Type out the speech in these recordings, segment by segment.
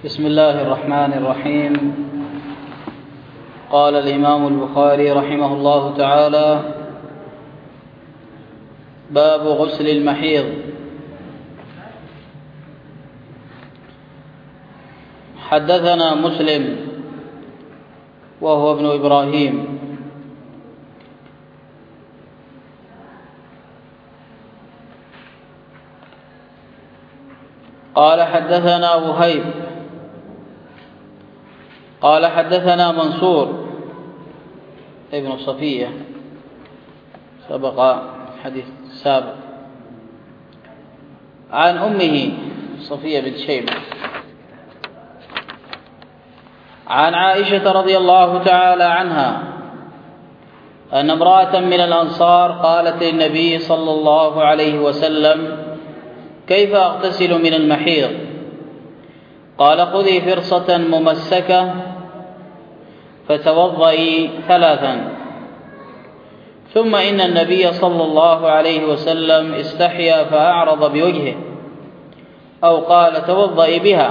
بسم الله الرحمن الرحيم. قال الإمام البخاري رحمه الله تعالى: باب غسل المحيض. حدثنا مسلم وهو ابن إبراهيم قال حدثنا وهيب قال حدثنا منصور ابن صفية سبق حديث سابق عن أمه صفية بنت شيبة عن عائشة رضي الله تعالى عنها أن امرأة من الأنصار قالت للنبي صلى الله عليه وسلم: كيف أغتسل من المحيض؟ قال: خذي فرصة ممسكة فتوضئي 3، ثم إن النبي صلى الله عليه وسلم استحيا فأعرض بوجهه، أو قال: توضئي بها.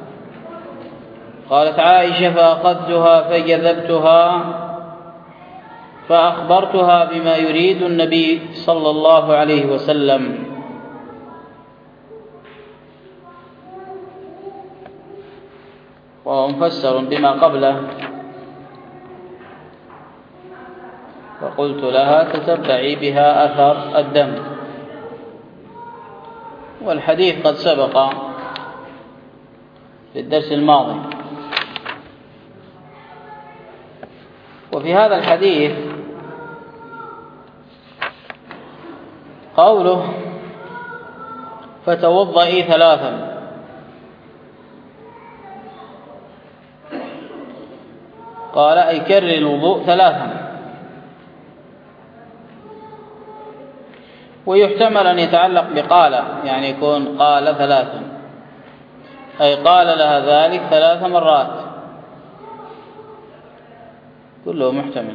قالت عائشة: فأخذتها فجذبتها فأخبرتها بما يريد النبي صلى الله عليه وسلم. وهو مفسر بما قبله. فقلت لها: تتبعي بها أثر الدم. والحديث قد سبق في الدرس الماضي. وفي هذا الحديث قوله: فتوضئي 3، قال: أي كرر الوضوء 3، ويحتمل أن يتعلق بقال، يعني يكون قال 3، أي قال لها ذلك 3 مرات، كله محتمل.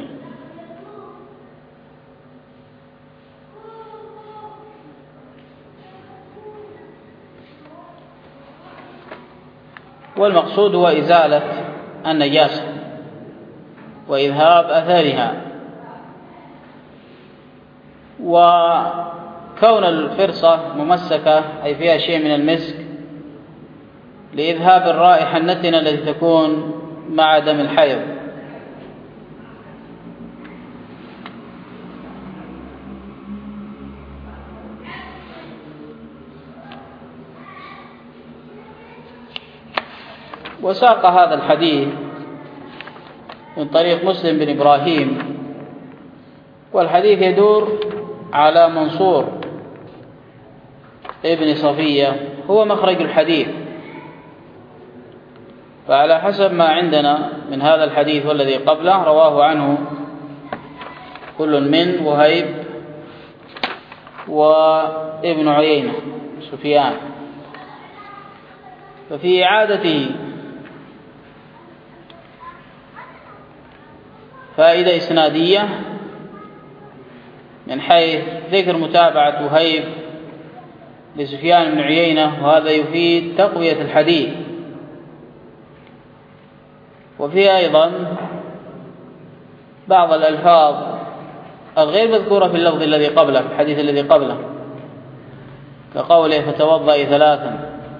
والمقصود هو إزالة النجاسة وإذهاب أثرها. وكون الفرصة ممسكة أي فيها شيء من المسك لإذهاب الرائحة النتنة التي تكون مع دم الحيض. وساق هذا الحديث من طريق مسلم بن إبراهيم، والحديث يدور على منصور ابن صفية، هو مخرج الحديث. فعلى حسب ما عندنا من هذا الحديث والذي قبله، رواه عنه كل من وهيب وابن عيينة سفيان. ففي إعادته فائدة إسنادية من حيث ذكر متابعة وهيب لسفيان بن عيينة، وهذا يفيد تقوية الحديث. وفي أيضا بعض الألفاظ الغير مذكورة في اللفظ الذي قبله، في الحديث الذي قبله، كقوله: فتوضئي 3.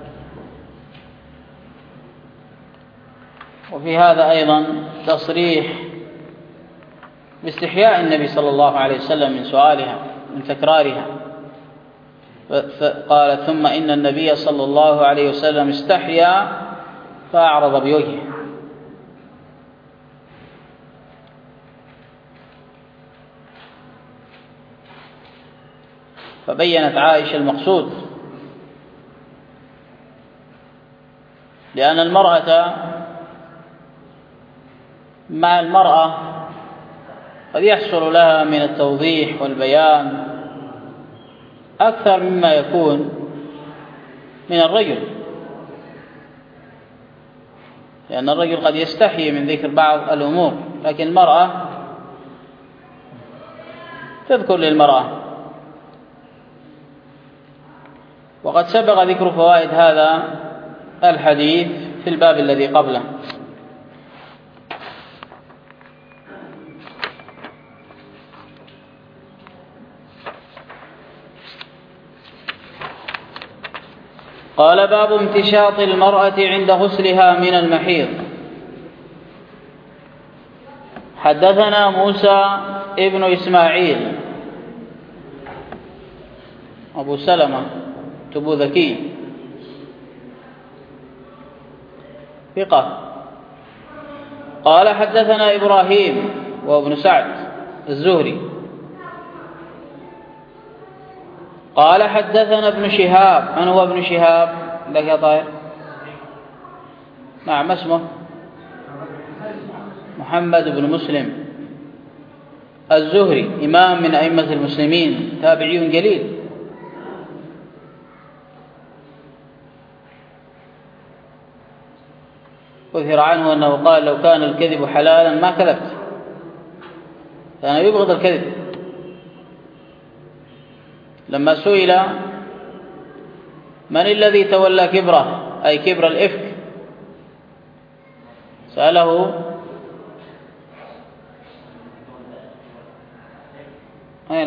وفي هذا أيضا تصريح باستحياء النبي صلى الله عليه وسلم من سؤالها، من تكرارها. قال: ثم إن النبي صلى الله عليه وسلم استحيا فأعرض بوجهه. فبينت عائشة المقصود، لأن المرأة مع المرأة قد يحصل لها من التوضيح والبيان أكثر مما يكون من الرجل، لأن الرجل قد يستحي من ذكر بعض الأمور، لكن المرأة تذكر للمرأة. وقد سبق ذكر فوائد هذا الحديث في في الباب الذي قبله. قال باب امتشاط المرأة عند غسلها من المحيض. حدثنا موسى ابن إسماعيل أبو سلمة أبو ذكي ثقة. قال حدثنا إبراهيم وابن سعد الزهري قال حدثنا ابن شهاب. من هو ابن شهاب؟ لك يا طاهر؟ نعم. اسمه محمد بن مسلم الزهري، إمام من أئمة المسلمين، تابعي جليل. أثر عنه أنه قال: لو كان الكذب حلالا ما كذبت. كان يبغض الكذب. لما سئل من الذي تولى كبره، أي كبر الإفك، سأله أي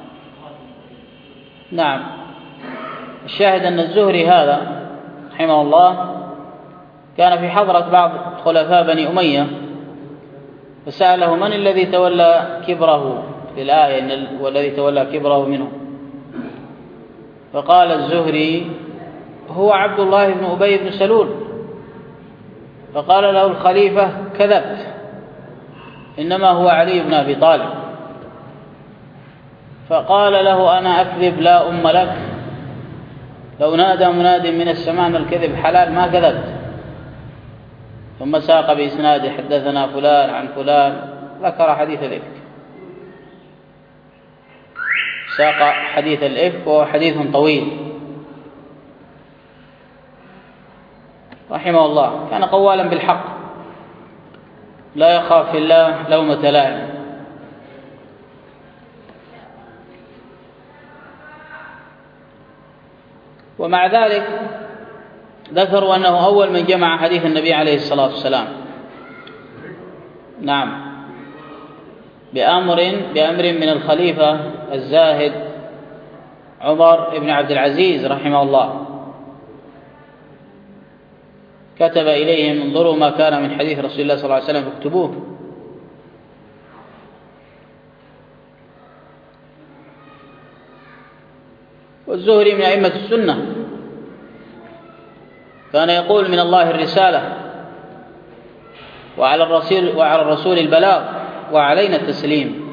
نعم. الشاهد أن الزهري هذا رحمه الله كان في حضرة بعض خلفاء بني أمية، فسأله: من الذي تولى كبره في الآية والذي تولى كبره منه؟ فقال الزهري: هو عبد الله بن أبي بن سلول. فقال له الخليفة: كذبت، إنما هو علي بن أبي طالب. فقال له: أنا أكذب لا أم لك، لو نادى مناد من السماء أن الكذب حلال ما كذبت. ثم ساق بإسناده: حدثنا فلان عن فلان، ذكر حديث الإفك، ساق حديث الإفك وهو حديث طويل رحمه الله. كان قوالا بالحق لا يخاف في الله لومة لائم. ومع ذلك ذكروا أنه أول من جمع حديث النبي عليه الصلاة والسلام. نعم. بأمر من الخليفة الزاهد عمر بن عبد العزيز رحمه الله، كتب إليهم: انظروا ما كان من حديث رسول الله صلى الله عليه وسلم فاكتبوه. والزهري من أئمة السنة، كان يقول: من الله الرسالة وعلى الرسول البلاغ وعلينا التسليم.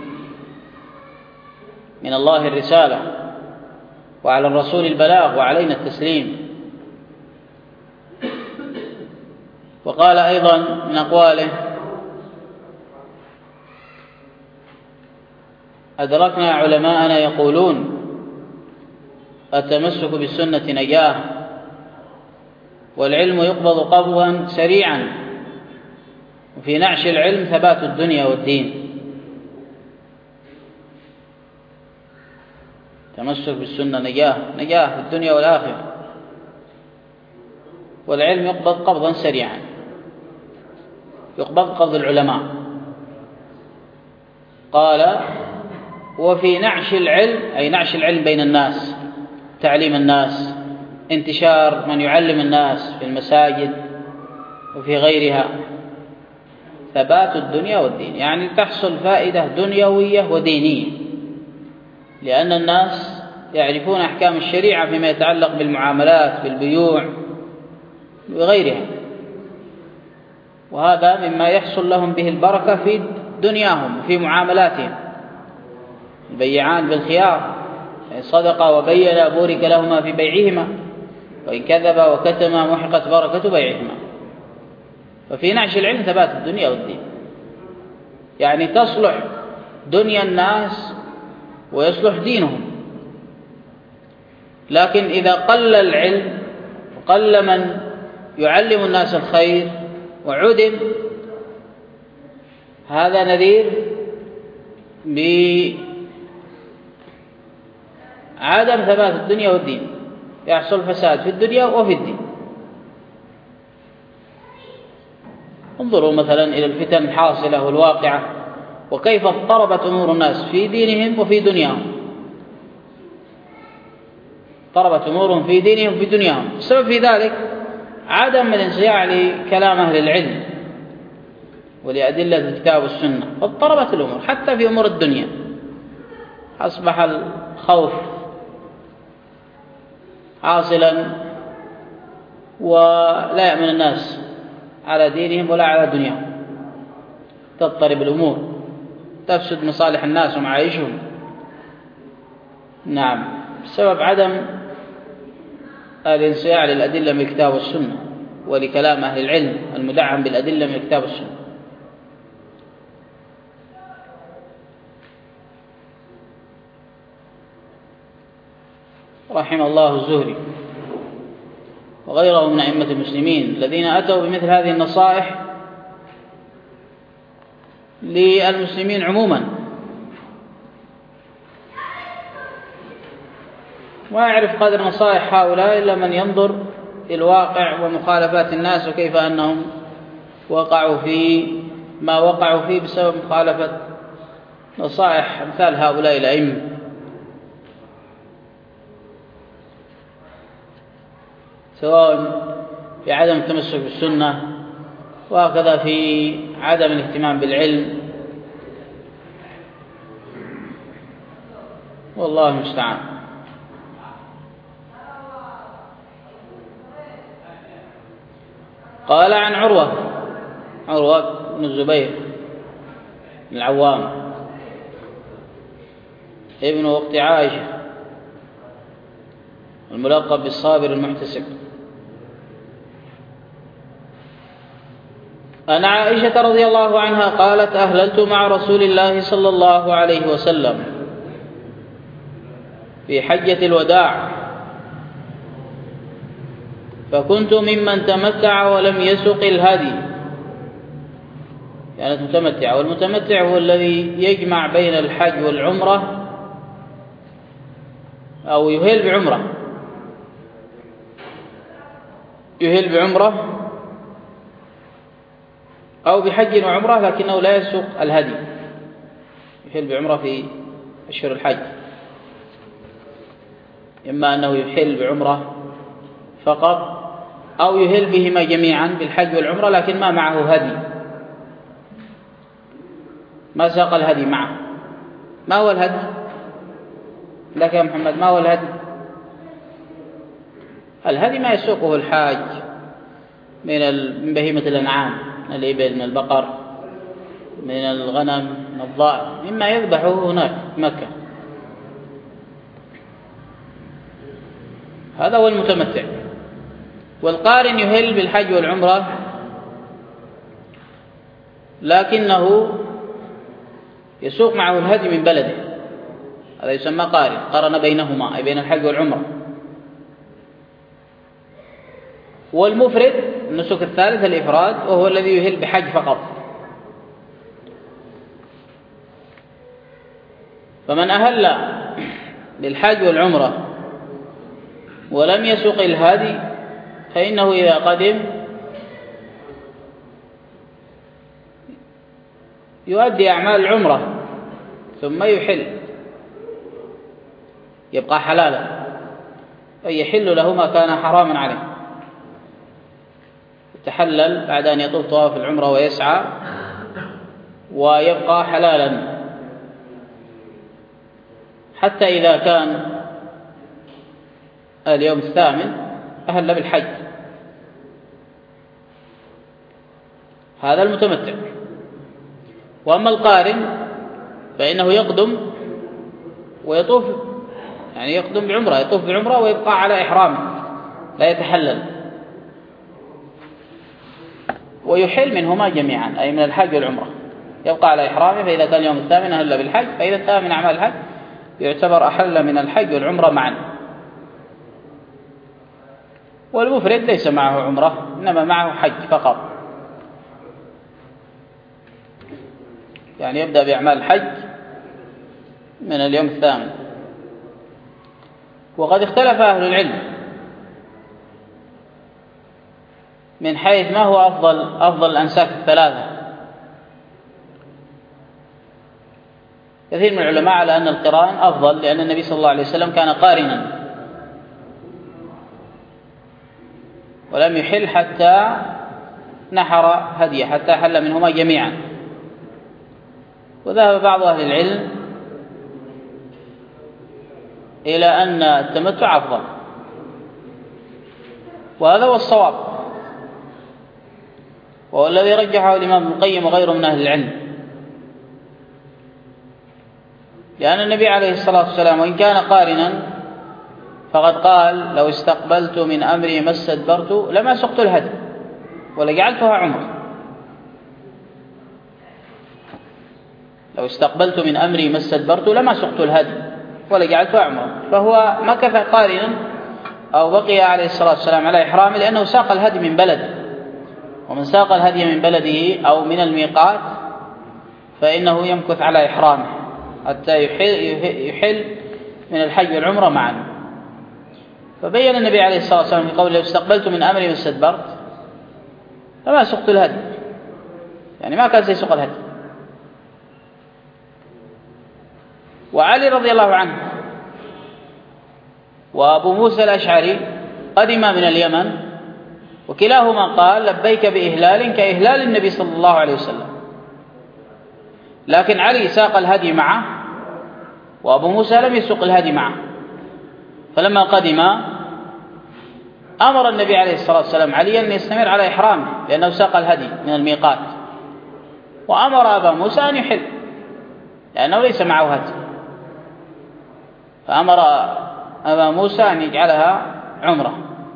من الله الرسالة وعلى الرسول البلاغ وعلينا التسليم. وقال أيضا من أقواله: أدركنا علماءنا يقولون: التمسك بالسنة نجاة، والعلم يقبض قبضا سريعا، وفي نعش العلم ثبات الدنيا والدين. تمسك بالسنة نجاة في الدنيا والآخرة، والعلم يقبض قبضا سريعا، يقبض قبض العلماء. قال: وفي نعش العلم، أي نعش العلم بين الناس، تعليم الناس، انتشار من يعلم الناس في المساجد وفي غيرها، ثبات الدنيا والدين، يعني تحصل فائدة دنيوية ودينية، لأن الناس يعرفون أحكام الشريعة فيما يتعلق بالمعاملات، بالبيوع وغيرها، وهذا مما يحصل لهم به البركة في دنياهم وفي معاملاتهم. البيعان بالخيار، إن صدقا وبينا بورك لهما في بيعهما، وإن كذبا وكتما محقت بركة بيعهما. وفي نعش العلم ثبات الدنيا والدين، يعني تصلح دنيا الناس ويصلح دينهم. لكن إذا قل العلم وقل من يعلم الناس الخير وعدم، هذا نذير بعدم ثبات الدنيا والدين، يحصل فساد في الدنيا وفي الدين. انظروا مثلا إلى الفتن الحاصلة والواقعة وكيف اضطربت أمور الناس في دينهم وفي دنياهم. اضطربت أمورهم في دينهم وفي دنياهم. السبب في ذلك عدم الانصياع لكلام أهل العلم ولأدلة الكتاب والسنة، فاضطربت الأمور حتى في أمور الدنيا. أصبح الخوف حاصلا ولا يأمن الناس على دينهم ولا على دنياهم، تضطرب الأمور، تفسد مصالح الناس ومعايشهم. نعم، بسبب عدم الانصياع للأدلة من الكتاب والسنة ولكلام أهل العلم المدعم بالأدلة من الكتاب والسنة. رحم الله الزهري وغيره من أئمة المسلمين الذين أتوا بمثل هذه النصائح للمسلمين عموما، ولا يعرف قدر نصائح هؤلاء إلا من ينظر إلى الواقع ومخالفات الناس وكيف أنهم وقعوا في ما وقعوا فيه بسبب مخالفة نصائح أمثال هؤلاء الأئمة. سواء في عدم التمسك بالسنة وهكذا في عدم الاهتمام بالعلم، والله المستعان. قال عن عروة بن الزبير بن العوام ابن أخت عائشة الملقب بالصابر المحتسب أن عائشة رضي الله عنها قالت: أهللت مع رسول الله صلى الله عليه وسلم في حجة الوداع، فكنت ممن تمتع ولم يسق الهدي. كانت متمتعة، والمتمتع هو الذي يجمع بين الحج والعمرة أو يهل بعمرة أو بحج وعمرة لكنه لا يسوق الهدي، يحل بعمرة في أشهر الحج، إما أنه يحل بعمرة فقط أو يهل بهما جميعا بالحج والعمرة لكن ما معه هدي، ما ساق الهدي معه. ما هو الهدي؟ لك يا محمد، ما هو الهدي؟ الهدي ما يسوقه الحاج من بهيمة الأنعام، من الإبل، من البقر، من الغنم، من الضأن، مما يذبحه هناك في مكة. هذا هو المتمتع. والقارن يهل بالحج والعمرة لكنه يسوق معه الهدي من بلده، هذا يسمى قارن، قرن بينهما أي بين الحج والعمرة. والمفرد النسك الثالث الإفراد، وهو الذي يهل بحج فقط. فمن أهل بالحج والعمرة ولم يسق الهدي فإنه إذا قدم يؤدي أعمال العمرة ثم يحل، يبقى حلالا، أي يحل له ما كان حراما عليه، يتحلل بعد أن يطوف طواف العمرة ويسعى ويبقى حلالا حتى إذا كان اليوم الثامن أهل بالحج. هذا المتمتع. وأما القارن فإنه يقدم ويطوف، يعني يقدم بعمرة، يطوف بعمرة ويبقى على إحرامه لا يتحلل، ويحل منهما جميعا أي من الحج والعمرة، يبقى على إحرامه. فإذا كان يوم الثامن أهل بالحج، فإذا انتهى من أعمال الحج يعتبر أحل من الحج والعمرة معا. والمفرد ليس معه عمرة إنما معه حج فقط، يعني يبدأ بأعمال الحج من اليوم الثامن. وقد اختلف أهل العلم من حيث ما هو أفضل الأنساك الثلاثة. كثير من العلماء على أن القران أفضل، لأن النبي صلى الله عليه وسلم كان قارنا ولم يحل حتى نحر هديه، حتى حل منهما جميعا. وذهب بعض أهل العلم إلى أن التمتع أفضل، وهذا هو الصواب، وهو الذي رجحه الإمام ابن القيم وغيره من أهل العلم، لأن النبي عليه الصلاة والسلام وإن كان قارنا فقد قال: لو استقبلت من أمري ما استدبرت لما سقت الهدي ولجعلتها عمرة. لو استقبلت من أمري ما استدبرت لما سقت الهدي ولجعلتها عمرة. فهو مكث قارنا أو بقي عليه الصلاة والسلام على إحرامه، لأنه ساق الهدي من بلده، ومن ساق الهدي من بلده أو من الميقات فإنه يمكث على إحرامه حتى يحل من الحج والعمرة معا. فبين النبي عليه الصلاة والسلام في قوله: لو استقبلت من أمري ما استدبرت فما سقت الهدي، يعني ما كان سيسوق الهدي. وعلي رضي الله عنه وأبو موسى الأشعري قدما من اليمن، وكلاهما قال: لبيك بإهلال كإهلال النبي صلى الله عليه وسلم. لكن علي ساق الهدي معه وأبو موسى لم يسوق الهدي معه. فلما قدم أمر النبي عليه الصلاة والسلام عليا أن يستمر على إحرامه، لأنه ساق الهدي من الميقات، وأمر أبا موسى أن يحل لأنه ليس معه هدي، فأمر أبا موسى أن يجعلها عمرة.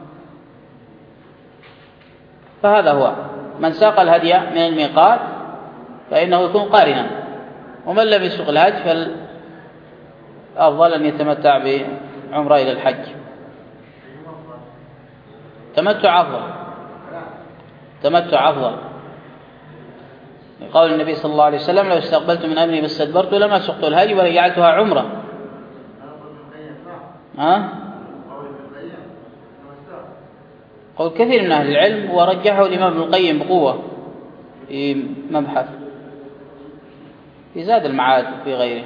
فهذا هو من ساق الهدي من الميقات فإنه يكون قارنا، ومن لم يسوق الهدي فالأفضل أن يتمتع بعمرة إلى الحج. تمتع أفضل قول النبي صلى الله عليه وسلم: لو استقبلت من أمري ما استدبرت لما سقت الهدي ولجعلتها عمرة. قول كثير من أهل العلم، ورجحه الإمام ابن القيم بقوة في مبحث في زاد المعاد في غيره.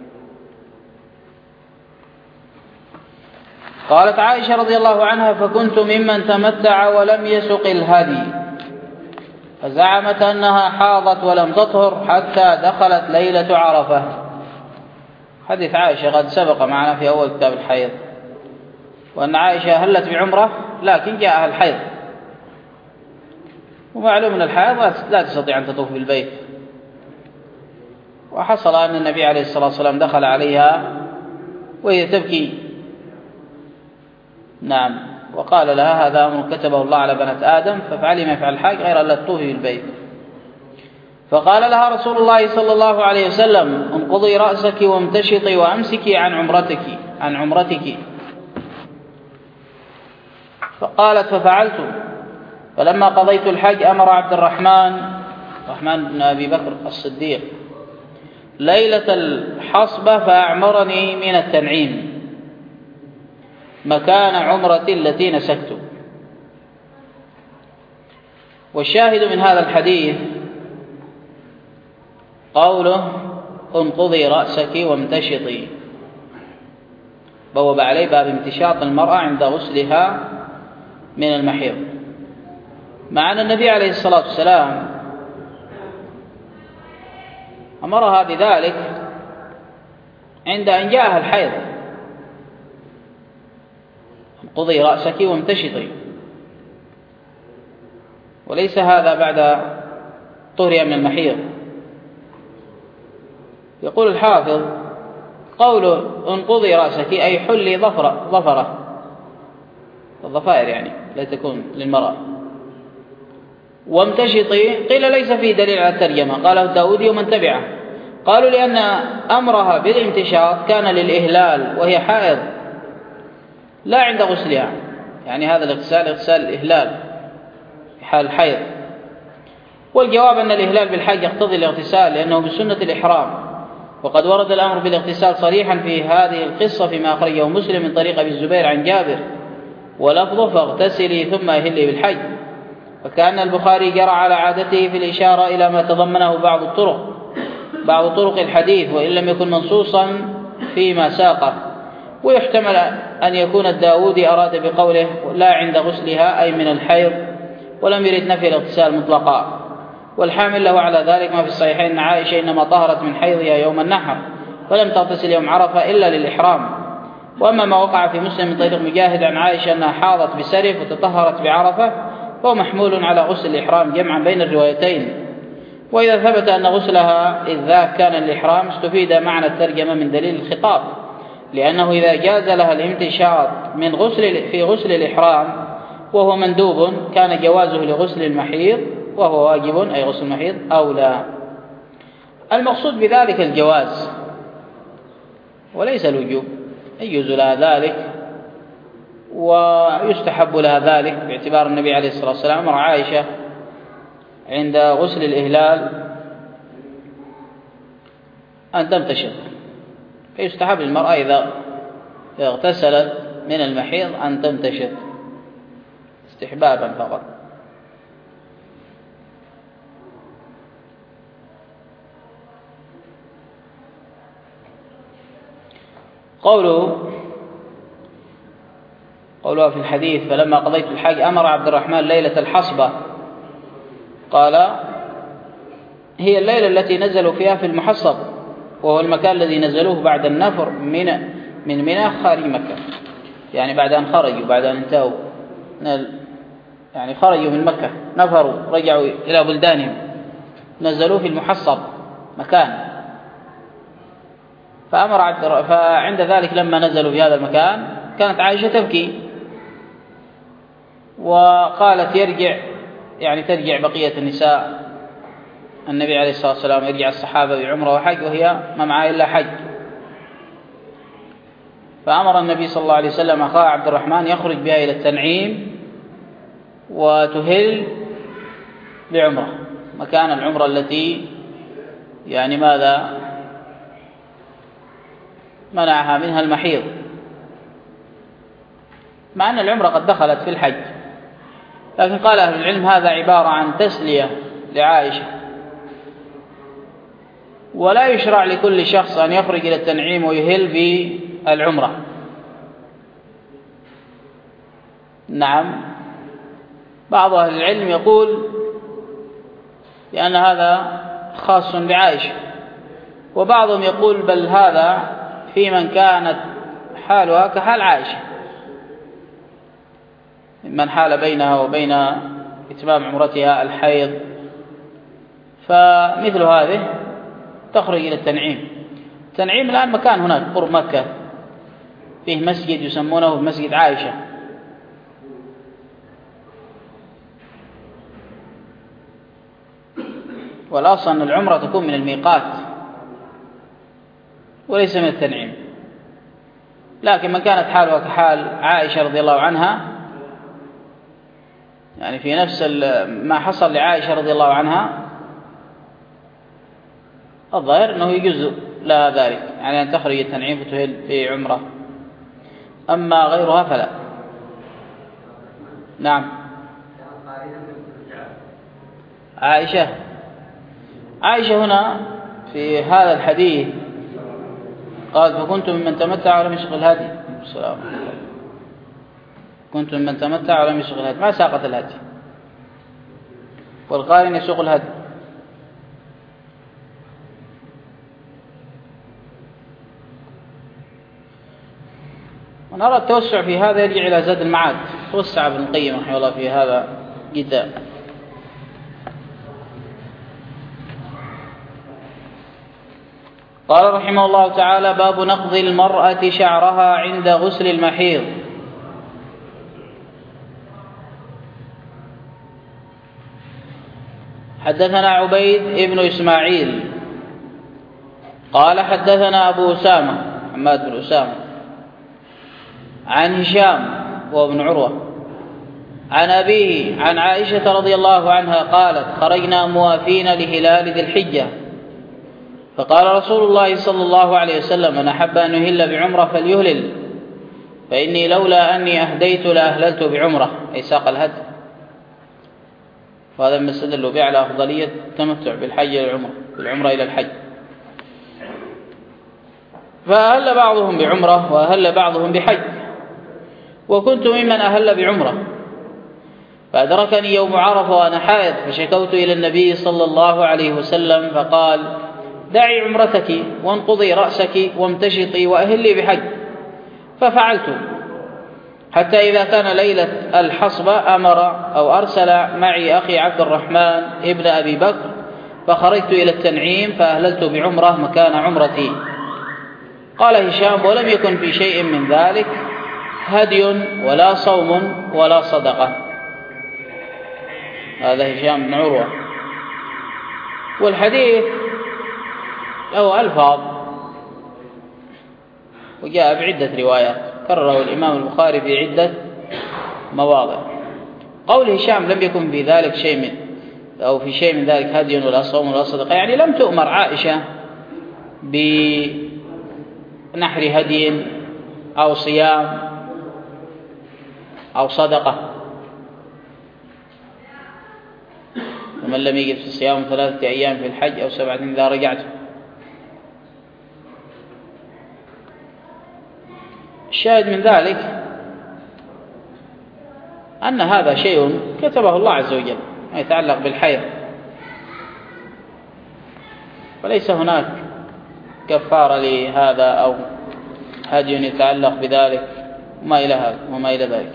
قالت عائشة رضي الله عنها: فكنت ممن تمتع ولم يسق الهدي، فزعمت أنها حاضت ولم تطهر حتى دخلت ليلة عرفة. حديث عائشة قد سبق معنا في أول كتاب الحيض، وأن عائشة هلت بعمرة لكن جاءها الحيض، ومعلوم أن الحيض لا تستطيع أن تطوف بالبيت. وحصل أن النبي عليه الصلاة والسلام دخل عليها وهي تبكي، نعم، وقال لها: هذا أمر كتبه الله على بنات آدم، فافعلي ما يفعل الحاج غير أن لا تطوفي بالبيت. فقال لها رسول الله صلى الله عليه وسلم: انقضي رأسك وامتشطي وأمسكي عن عمرتك. فقالت: ففعلت. فلما قضيت الحج أمر عبد الرحمن بن أبي بكر الصديق ليلة الحصبة فأعمرني من التنعيم مكان عمرتي التي نسكت. والشاهد من هذا الحديث قوله: انقضي رأسك وامتشطي، بوب عليه باب امتشاط المرأة عند غسلها من المحيض، مع أن النبي عليه الصلاة والسلام أمرها بذلك عند أن جاءها الحيض: انقضي رأسك وامتشطي، وليس هذا بعد طهرها من المحيض. يقول الحافظ: قوله انقضي رأسك أي حلي ظفره، الظفائر يعني لا تكون للمرأة. وامتشطي قيل ليس فيه دليل على الترجمة، قاله الداودي ومن تبعه، قالوا لأن أمرها بالامتشاط كان للإهلال وهي حائض لا عند غسلها، يعني هذا الاغتسال اغتسال الإهلال في حال الحيض. والجواب أن الإهلال بالحج يقتضي الاغتسال لأنه من سنة الإحرام، وقد ورد الأمر بالاغتسال صريحا في هذه القصة فيما أخرجه مسلم من طريق أبي الزبير عن جابر، ولفظه: فاغتسلي ثم أهلي بالحج. فكأن البخاري جرى على عادته في الإشارة إلى ما تضمنه بعض طرق الحديث وإن لم يكن منصوصا فيما ساقه. ويحتمل أن يكون الداودي أراد بقوله لا عند غسلها أي من الحيض، ولم يرد نفي الاغتسال مطلقا. والحامل له على ذلك ما في الصحيحين أن عائشة إنما طهرت من حيضها يوم النحر ولم تغتسل يوم عرفة إلا للإحرام. وأما ما وقع في مسلم من طريق مجاهد عن عائشة أنها حاضت بسرف وتطهرت بعرفة فهو محمول على غسل الإحرام جمعا بين الروايتين. وإذا ثبت أن غسلها إذ ذاك كان الإحرام استفيد معنى الترجمة من دليل الخطاب، لأنه إذا جاز لها الامتشاط في غسل الإحرام وهو مندوب كان جوازه لغسل المحيض وهو واجب أي غسل المحيض أولى. المقصود بذلك الجواز وليس الوجوب، يجوز لها ذلك ويستحب لها ذلك باعتبار النبي عليه الصلاة والسلام أمر عائشة عند غسل الإهلال أن تمتشط، فيستحب للمرأة إذا اغتسلت من المحيض أن تمتشط استحبابا فقط. قوله في الحديث فلما قضيت الحج أمر عبد الرحمن ليلة الحصبة، قال هي الليلة التي نزلوا فيها في المحصب وهو المكان الذي نزلوه بعد النفر من منى خارج مكة، يعني بعد أن خرجوا بعد أن انتهوا يعني خرجوا من مكة نفروا رجعوا إلى بلدانهم نزلوا في المحصب مكان. فعند ذلك لما نزلوا في هذا المكان كانت عائشة تبكي وقالت ترجع بقية النساء النبي عليه الصلاة والسلام يرجع الصحابة بعمرة وحج وهي ما معها إلا حج. فأمر النبي صلى الله عليه وسلم أخاه عبد الرحمن يخرج بها إلى التنعيم وتهل بعمرة مكان العمرة التي منعها منها المحيض، مع أن العمرة قد دخلت في الحج، لكن قال أهل العلم هذا عبارة عن تسلية لعائشة، ولا يشرع لكل شخص أن يخرج إلى التنعيم ويهل بالعمرة. نعم، بعض أهل العلم يقول لأن هذا خاص بعائشة، وبعضهم يقول بل هذا في من كانت حالها كحال عائشة من حال بينها وبين إتمام عمرتها الحيض، فمثل هذه تخرج إلى التنعيم. التنعيم الآن مكان هناك قرب مكة فيه مسجد يسمونه مسجد عائشة، والأصل أن العمرة تكون من الميقات وليس من التنعيم، لكن من كانت حالها كحال عائشة رضي الله عنها يعني في نفس ما حصل لعائشة رضي الله عنها الظاهر أنه يجوز لها ذلك، يعني أن تخرج التنعيم فتهل بعمرة، أما غيرها فلا. نعم، عائشة هنا في هذا الحديث قال فكنت ممن تمتع ولم يسق الهدي. السلام عليكم. كنت ممن تمتع ولم يسق الهدي، ما ساقت الهدي، والقارن يسوق الهدي. من أراد التوسع في هذا يرجع إلى زاد المعاد، توسع ابن القيم رحمه الله في هذا جدا. قال رحمه الله تعالى باب نقض المرأة شعرها عند غسل المحيض. حدثنا عبيد ابن إسماعيل قال حدثنا أبو أسامة حماد بن أسامة عن هشام وابن عروة عن أبيه عن عائشة رضي الله عنها قالت خرجنا موافين لهلال ذي الحجة فقال رسول الله صلى الله عليه وسلم من أحب أن يهل بعمرة فليهلل ، فإني لولا أني أهديت لأهللت بعمرة، أي ساق الهدي. وهذا ما استدلوا به على أفضلية التمتع بالحج إلى العمرة، بالعمرة إلى الحج. فأهل بعضهم بعمرة وأهل بعضهم بحج، وكنت ممن أهل بعمرة، فأدركني يوم عرفة وأنا حائض، فشكوت إلى النبي صلى الله عليه وسلم فقال: دعي عمرتك وانقضي رأسك وامتشطي وأهلي بحج. ففعلت، حتى إذا كان ليلة الحصبة أرسل معي أخي عبد الرحمن ابن أبي بكر، فخرجت إلى التنعيم فأهللت بعمرة مكان عمرتي. قال هشام: ولم يكن في شيء من ذلك هدي ولا صوم ولا صدقة. هذا هشام بن عروة. والحديث له ألفاظ وجاء بعدة روايات كرره الإمام البخاري في عدة مواضع. قول هشام لم يكن في ذلك في شيء من ذلك هدي ولا صوم ولا صدقة، يعني لم تؤمر عائشة بنحر هدي أو صيام أو صدقة. ومن لم يجد في الصيام 3 أيام في الحج أو 7 إذا رجعت. الشاهد من ذلك أن هذا شيء كتبه الله عز وجل يتعلق بالحيض، وليس هناك كفارة لهذا أو هدي يتعلق بذلك وما إلى ذلك.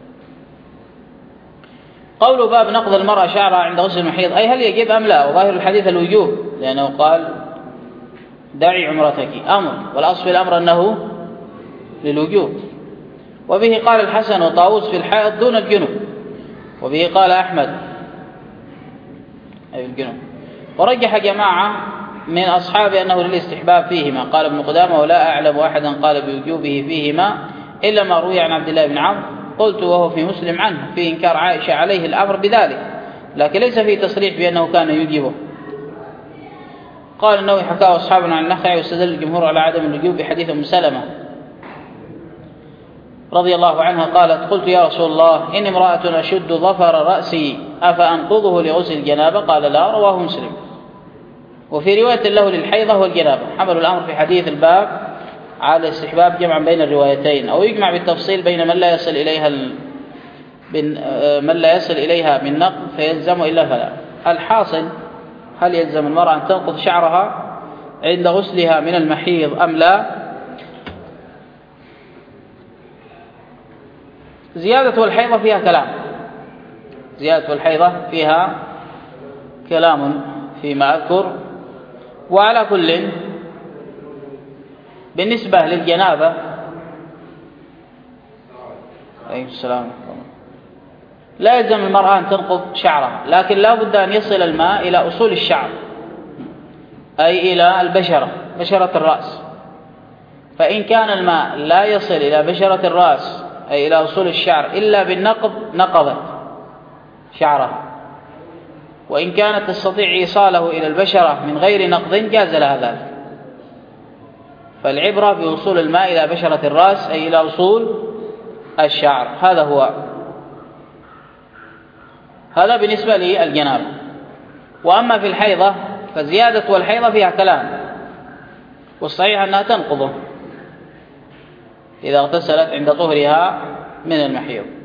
قول باب نقض المرأة شعرها عند غسل المحيض، أي هل يجب أم لا؟ وظاهر الحديث الوجوب، لأنه قال: دعي عمرتك، أمر، والأصل في الأمر أنه للوجوب. وبه قال الحسن وطاووس في الحائض دون الجنوب، وبه قال أحمد أي الجنوب. ورجح جماعة من أصحابه أنه للاستحباب فيهما. قال ابن قدامة: ولا أعلم أحدا قال بوجوبه فيهما إلا ما روي عن عبد الله بن عمرو. قلت وهو في مسلم عنه في إنكار عائشة عليه الأمر بذلك، لكن ليس فيه تصريح بأنه كان يجيبه. قال النووي: حكاه أصحابنا عن النخعي، واستدل الجمهور على عدم الوجوب بحديث أم سلمة رضي الله عنها قالت: قلت يا رسول الله إن امرأة أشد ظفر رأسي أفأنقضه لغسل الجنابة؟ قال: لا. رواه مسلم. وفي رواية له للحيضة والجنابة. حملوا الأمر في حديث الباب على استحباب جمعا بين الروايتين، أو يجمع بالتفصيل بين من لا يصل إليها من نقض فيلزم إلا فلا. الحاصل: هل يلزم المرأة أن تنقض شعرها عند غسلها من المحيض أم لا؟ زيادة الحيضة فيها كلام فيما أذكر. وعلى كل، بالنسبة للجنابة لا يلزم المرأة أن تنقض شعرها، لكن لا بد أن يصل الماء إلى أصول الشعر، أي إلى بشرة الرأس. فإن كان الماء لا يصل إلى بشرة الرأس أي إلى أصول الشعر إلا بالنقض، نقضت شعرها. وإن كانت تستطيع إيصاله إلى البشرة من غير نقض جاز لها ذلك. فالعبرة بوصول الماء إلى بشرة الرأس أي إلى أصول الشعر. هذا بالنسبة للجنابة. وأما في الحيضة فزيادة والحيضة فيها كلام، والصحيح أنها تنقضه إذا اغتسلت عند طهرها من المحيض.